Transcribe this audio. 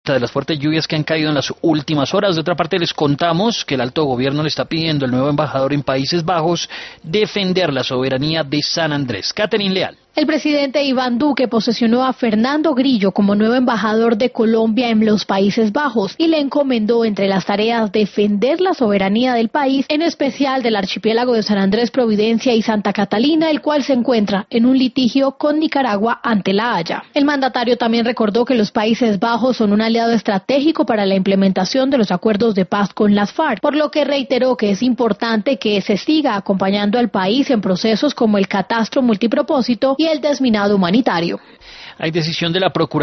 vista de las fuertes lluvias que han caído en las últimas horas. De otra parte, les contamos que el alto gobierno le está pidiendo al nuevo embajador en Países Bajos defender la soberanía de San Andrés. Catherine Leal. El presidente Iván Duque posesionó a Fernando Grillo como nuevo embajador de Colombia en los Países Bajos y le encomendó entre las tareas defender la soberanía del país, en especial del archipiélago de San Andrés, Providencia y Santa Catalina, el cual se encuentra en un litigio con Nicaragua ante la Haya. El mandatario también recordó que los Países Bajos son un aliado estratégico para la implementación de los acuerdos de paz con las FARC, por lo que reiteró que es importante que se siga acompañando al país en procesos como el catastro multipropósito y el desminado humanitario. Hay decisión de la Procuraduría